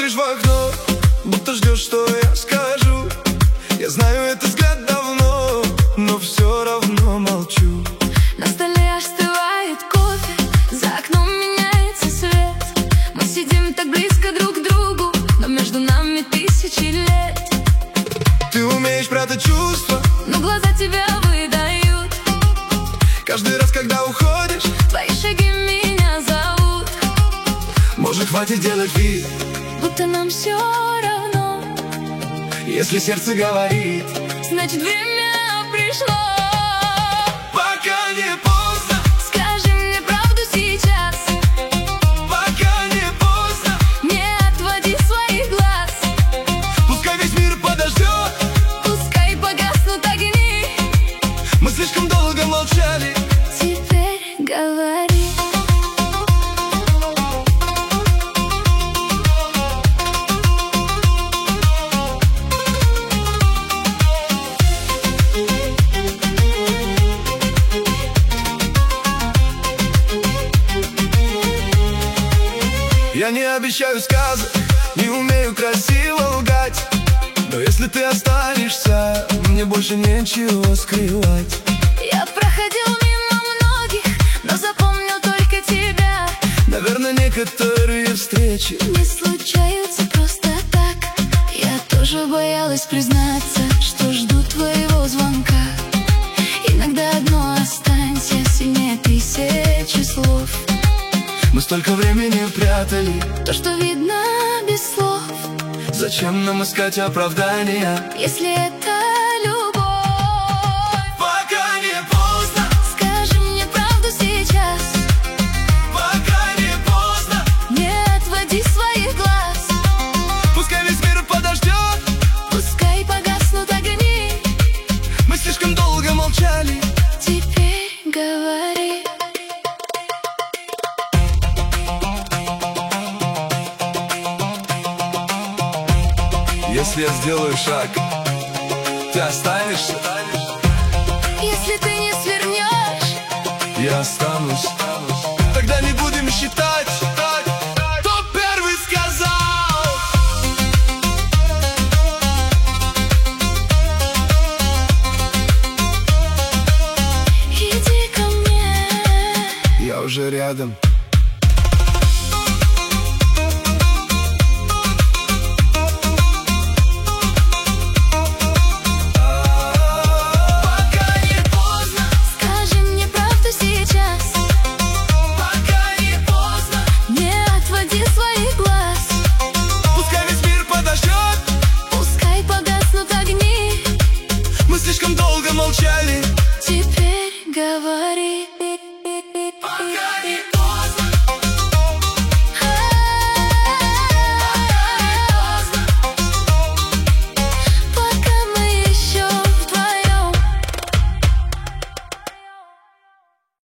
смотришь в окно, будто ждешь, что я скажу. Я знаю, это взгляд давно, но все равно молчу. На столе остывает кофе, за окном меняется свет. Мы сидим так близко друг к другу, но между нами тысячи лет. Ты умеешь прятать чувства, но глаза тебя выдают. каждый раз, когда уходишь, твои шаги меня зовут. может, хватит делать вид, будто нам все равно. если сердце говорит, значит, время пришло. пока не поздно, Скажи мне правду сейчас, пока не поздно. не отводи своих глаз. Пускай весь мир подождет, Пускай погаснут огни. мы слишком долго молчали. Теперь говори. Я не обещаю сказок, не умею красиво лгать, но если ты останешься, мне больше нечего скрывать. Я проходил мимо многих, но запомнил только тебя. Наверное, некоторые встречи не случаются просто так. Я тоже боялась признаться, что жду твоего звонка. Иногда одно останься сильнее тысячи слов. мы столько времени прятали. То, что видно без слов. Зачем нам искать оправдания, если это любовь? пока не поздно, Скажи мне правду сейчас, пока не поздно. не отводи своих глаз. Пускай весь мир подождет, Пускай погаснут огни. мы слишком долго молчали. Теперь говори. Если я сделаю шаг, ты останешься. Если ты не свернешь, Я останусь.